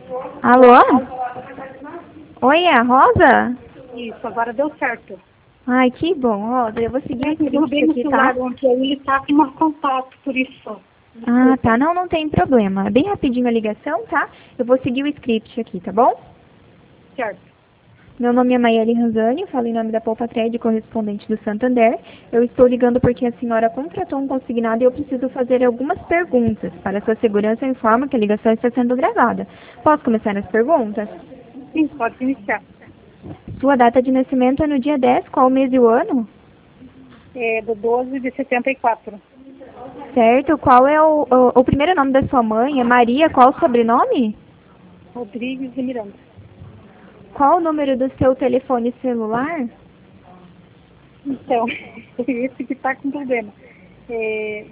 Alô? Oi, é a Rosa? Isso, agora deu certo. Ai, que bom, Rosa. Eu vou seguir o Eu derrubei script no aqui, tá? celular ontem, aí ele tá com mau contato, por isso. Ah, Desculpa. tá. Não, não tem problema. Bem rapidinho a ligação, tá? Eu vou seguir o script aqui, tá bom? Certo. Meu nome é Maiele Ranzani, eu falo em nome da Poupa Trade, correspondente do Santander. Eu estou ligando porque a senhora contratou um consignado e eu preciso fazer algumas perguntas. Para sua segurança, eu informo que a ligação está sendo gravada. Posso começar as perguntas? Sim, pode iniciar. Sua data de nascimento é no dia 10, qual o mês e o ano? É do 12 de 74. Certo. Qual é o primeiro nome da sua mãe? É Maria. Qual o sobrenome? Rodrigues de Miranda. Qual o número do seu telefone celular? Então, esse que tá com problema. É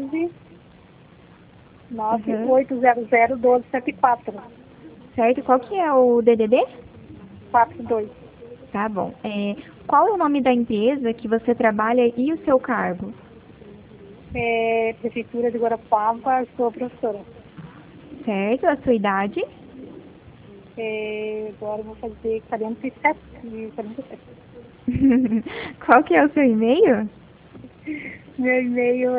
9 Uhum. 800 1274 Certo. Qual que é o DDD? 42. Tá bom. Qual é o nome da empresa que você trabalha e o seu cargo? Prefeitura de Guarapava, sou professora. Certo. A sua idade? Agora eu vou fazer 47. 47. Qual que é o seu e-mail? Meu e-mail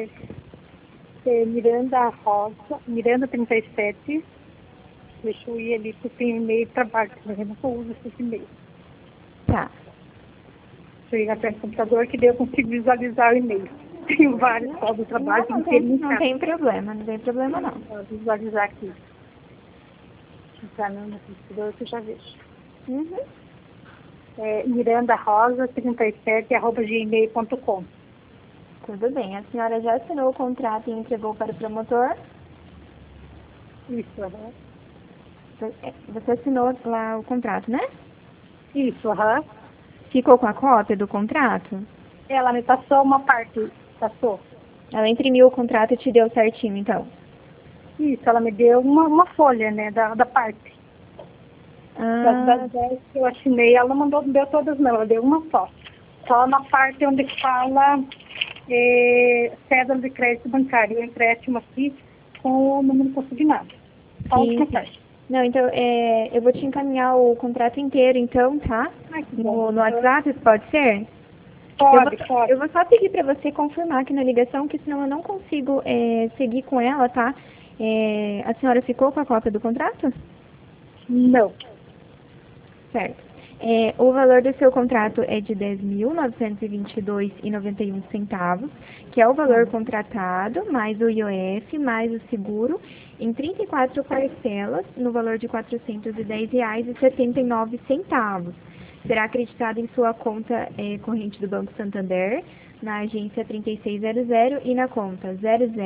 Miranda Rosa, Miranda37. Deixa eu ir ali, porque tem e-mail de trabalho, mas eu nunca uso esse e-mail. Tá. Deixa eu ir até no computador, que daí eu consigo visualizar o e-mail. Tenho vários só do trabalho, Não, tem que ter em não casa. tem problema. Não tem problema, não. Vou visualizar aqui. Entrar no computador que eu já vejo. Uhum. Miranda Rosa 37 @gmail.com. Tudo bem. A senhora já assinou o contrato e entregou para o promotor? Isso, aham. Você assinou lá o contrato, né? Isso, aham. Ficou com a cópia do contrato? Ela me passou uma parte, passou. Ela imprimiu o contrato e te deu certinho, então? Isso, ela me deu uma folha, né, da parte. Das Ah, 10 que eu assinei, ela não deu todas não, ela deu uma só. Só na parte onde fala cédula de crédito bancário, o empréstimo aqui com o número consignado. Só sim, uma sim. parte. Não, então, eu vou te encaminhar o contrato inteiro, então, tá? Ai, que bom. No WhatsApp, pode ser? Pode, Eu pode. vou só pedir para você confirmar aqui na ligação, que senão eu não consigo seguir com ela, tá? A senhora ficou com a cópia do contrato? Não. Certo. O valor do seu contrato é de 10.922,91 centavos, que é o valor Uhum. contratado, mais o IOF, mais o seguro, em 34 parcelas, no valor de R$ 410,79 centavos. Será acreditado em sua conta corrente do Banco Santander, na agência 3600 e na conta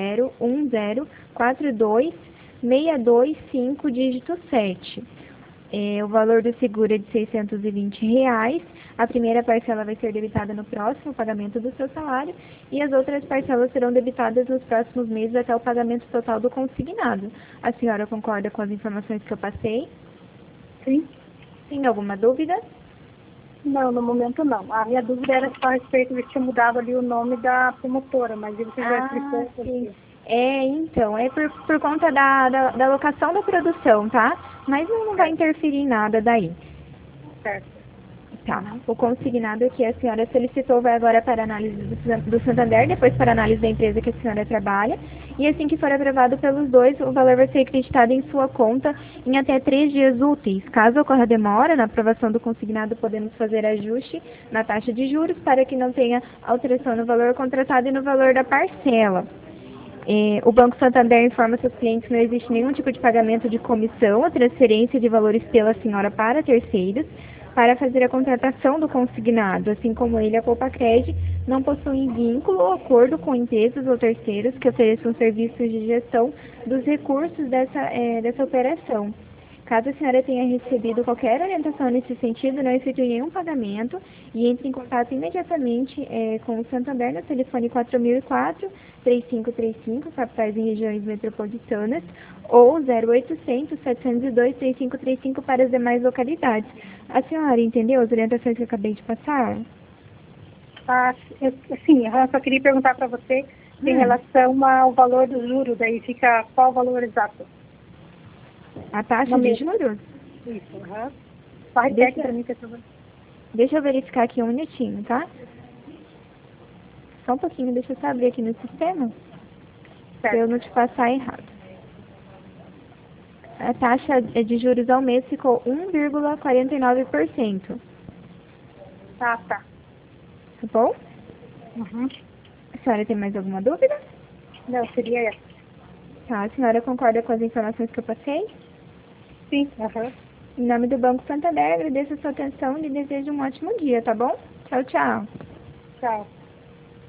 0010426225 dígito 7. O valor do seguro é de R$ 620. A primeira parcela vai ser debitada no próximo pagamento do seu salário e as outras parcelas serão debitadas nos próximos meses até o pagamento total do consignado. A senhora concorda com as informações que eu passei? Sim? Tem alguma dúvida? Não, no momento não. A minha dúvida era só a respeito de ter mudado ali o nome da promotora, mas você já Ah, explicou por sim. quê. Então, é por conta da alocação da produção, tá? Mas não vai Certo, interferir em nada daí. certo. Tá. Uhum. O consignado que a senhora solicitou vai agora para análise do Santander, depois para análise da empresa que a senhora trabalha. E assim que for aprovado pelos dois, o valor vai ser acreditado em sua conta em até 3 dias úteis. Caso ocorra demora na aprovação do consignado, podemos fazer ajuste na taxa de juros para que não tenha alteração no valor contratado e no valor da parcela. O Banco Santander informa seus clientes que não existe nenhum tipo de pagamento de comissão ou transferência de valores pela senhora para terceiros para fazer a contratação do consignado, assim como ele, a Copacred, não possuem vínculo ou acordo com empresas ou terceiros que ofereçam serviços de gestão dos recursos dessa operação. Caso a senhora tenha recebido qualquer orientação nesse sentido, não efetue nenhum pagamento e entre em contato imediatamente com o Santander no telefone 4004-3535, capitais em regiões metropolitanas, ou 0800 702 3535 para as demais localidades. A senhora entendeu as orientações que eu acabei de passar? Sim, eu só queria perguntar para você em Hum. relação ao valor do juro, daí fica qual o valor exato? A taxa No de mês. juros? Isso, aham. Só repete Deixa, para mim, por favor. deixa eu verificar aqui um minutinho, tá? Só um pouquinho, deixa eu só abrir aqui no sistema, pra eu Certo. não te passar errado. A taxa de juros ao mês ficou 1,49%. Tá. Tá bom? Uhum. A senhora tem mais alguma dúvida? Não, seria essa. Tá, a senhora concorda com as informações que eu passei? Sim, aham. Em nome do Banco Santander, agradeço a sua atenção e lhe desejo um ótimo dia, tá bom? Tchau, tchau. Tchau.